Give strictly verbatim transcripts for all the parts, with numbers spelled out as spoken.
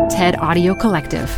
TED Audio Collective.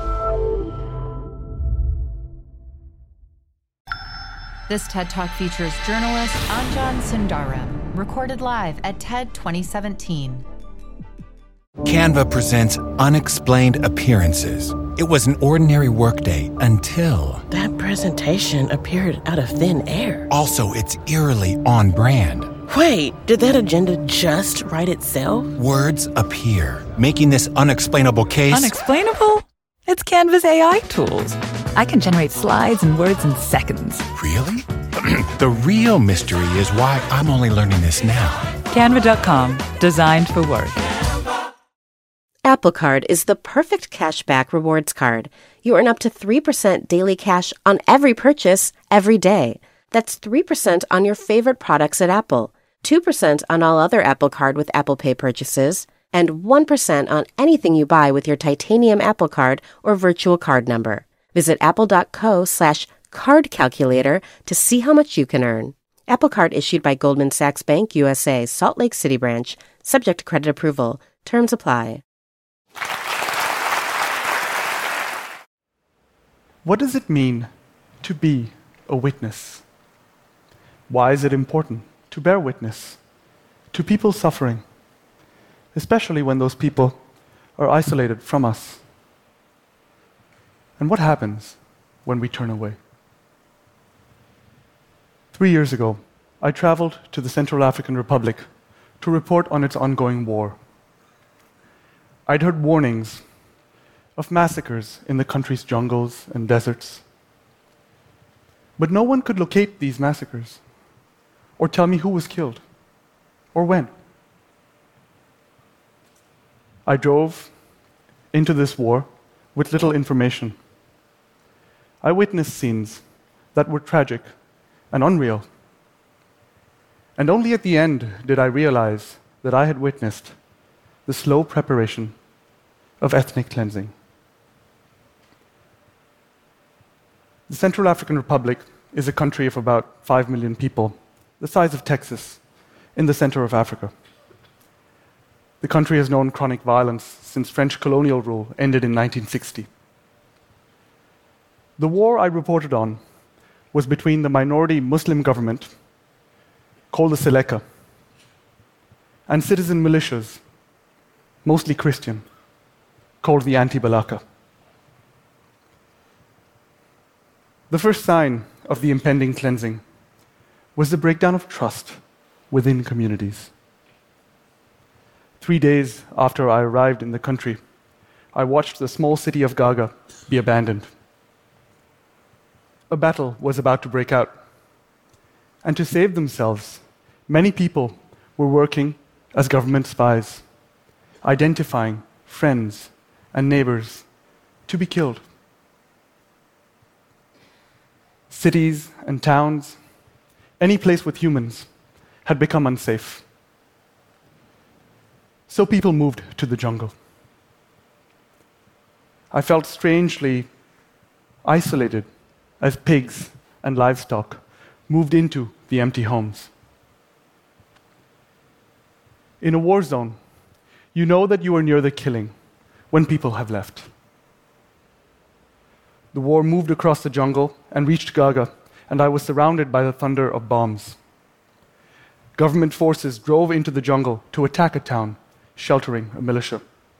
This TED Talk features journalist Anjan Sundaram, recorded live at TED twenty seventeen. Canva presents Unexplained Appearances. It was an ordinary workday until... That presentation appeared out of thin air. Also, it's eerily on brand. Wait, did that agenda just write itself? Words appear, making this unexplainable case... Unexplainable? It's Canva's A I tools. I can generate slides and words in seconds. Really? The real mystery is why I'm only learning this now. Canva dot com, designed for work. Apple Card is the perfect cashback rewards card. You earn up to three percent daily cash on every purchase, every day. That's three percent on your favorite products at Apple, two percent on all other Apple Card with Apple Pay purchases, and one percent on anything you buy with your titanium Apple Card or virtual card number. Visit apple.co slash card calculator to see how much you can earn. Apple Card issued by Goldman Sachs Bank U S A, Salt Lake City branch, subject to credit approval. Terms apply. What does it mean to be a witness? Why is it important to bear witness to people suffering, especially when those people are isolated from us? And what happens when we turn away? Three years ago, I traveled to the Central African Republic to report on its ongoing war. I'd heard warnings of massacres in the country's jungles and deserts. But no one could locate these massacres or tell me who was killed or when. I drove into this war with little information. I witnessed scenes that were tragic and unreal. And only at the end did I realize that I had witnessed the slow preparation of ethnic cleansing. The Central African Republic is a country of about five million people, the size of Texas, in the center of Africa. The country has known chronic violence since French colonial rule ended in nineteen sixty. The war I reported on was between the minority Muslim government, called the Seleka, and citizen militias, mostly Christian, called the Anti-Balaka. The first sign of the impending cleansing was the breakdown of trust within communities. Three days after I arrived in the country, I watched the small city of Gaga be abandoned. A battle was about to break out, and to save themselves, many people were working as government spies, identifying friends and neighbors to be killed. Cities and towns, any place with humans, had become unsafe. So people moved to the jungle. I felt strangely isolated as pigs and livestock moved into the empty homes. In a war zone, you know that you are near the killing when people have left. The war moved across the jungle and reached Gaga, and I was surrounded by the thunder of bombs. Government forces drove into the jungle to attack a town, sheltering a militia.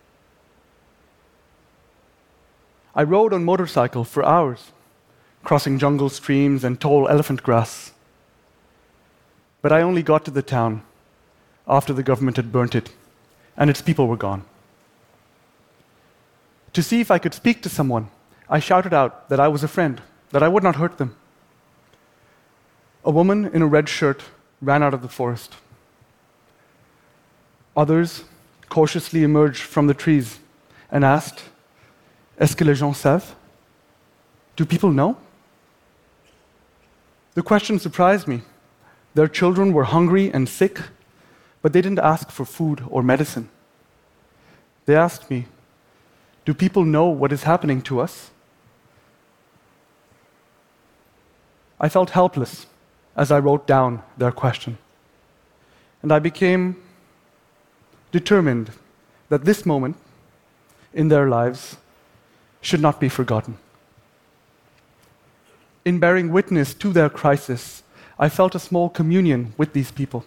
I rode on motorcycle for hours, crossing jungle streams and tall elephant grass. But I only got to the town after the government had burnt it, and its people were gone. To see if I could speak to someone, I shouted out that I was a friend, that I would not hurt them. A woman in a red shirt ran out of the forest. Others cautiously emerged from the trees and asked, "Est-ce que les gens savent? Do people know?" The question surprised me. Their children were hungry and sick, but they didn't ask for food or medicine. They asked me, "Do people know what is happening to us?" I felt helpless as I wrote down their question. And I became determined that this moment, in their lives should not be forgotten. In bearing witness to their crisis, I felt a small communion with these people.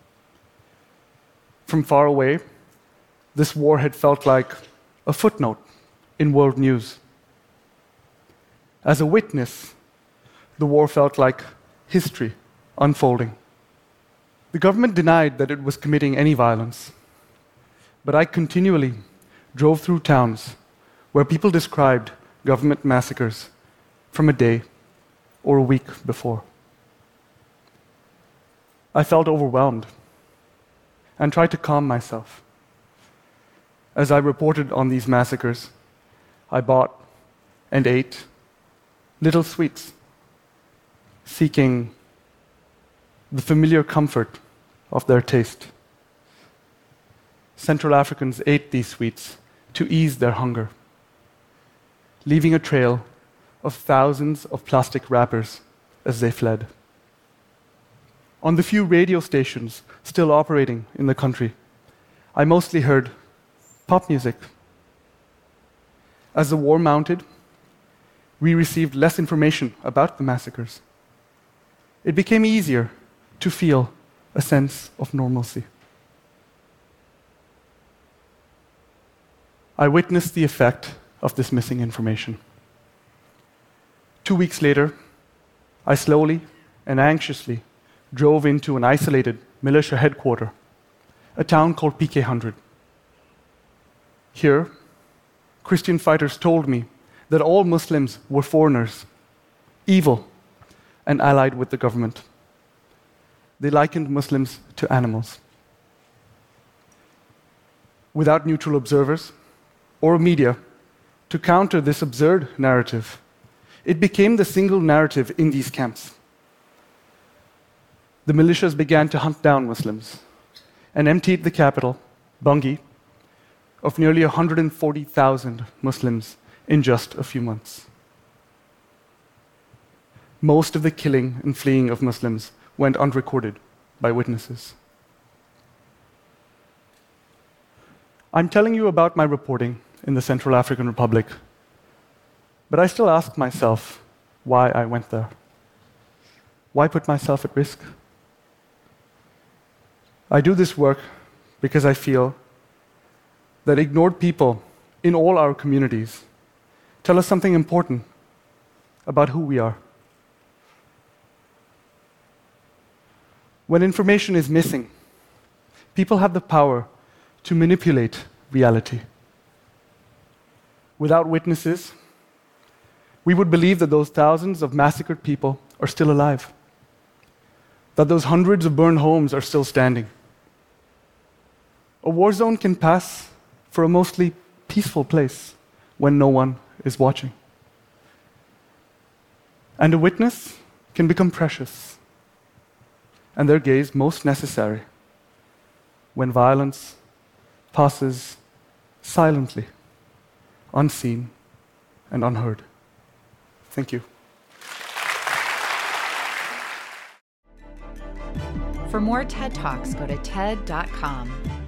From far away, this war had felt like a footnote in world news. As a witness, the war felt like history unfolding. The government denied that it was committing any violence, but I continually drove through towns where people described government massacres from a day or a week before. I felt overwhelmed and tried to calm myself. As I reported on these massacres, I bought and ate little sweets, seeking the familiar comfort of their taste. Central Africans ate these sweets to ease their hunger, leaving a trail of thousands of plastic wrappers as they fled. On the few radio stations still operating in the country, I mostly heard pop music. As the war mounted, we received less information about the massacres. It became easier to feel a sense of normalcy. I witnessed the effect of this missing information. Two weeks later, I slowly and anxiously drove into an isolated militia headquarters, a town called P K one hundred. Here, Christian fighters told me that all Muslims were foreigners, evil, and allied with the government. They likened Muslims to animals. Without neutral observers or media to counter this absurd narrative, it became the single narrative in these camps. The militias began to hunt down Muslims and emptied the capital, Bangui, of nearly one hundred forty thousand Muslims in just a few months. Most of the killing and fleeing of Muslims went unrecorded by witnesses. I'm telling you about my reporting in the Central African Republic, but I still ask myself why I went there. Why put myself at risk? I do this work because I feel that ignored people in all our communities tell us something important about who we are. When information is missing, people have the power to manipulate reality. Without witnesses, we would believe that those thousands of massacred people are still alive, that those hundreds of burned homes are still standing. A war zone can pass for a mostly peaceful place when no one is watching. And a witness can become precious, and their gaze most necessary when violence passes silently, unseen and unheard. Thank you. For more TED Talks, go to T E D dot com.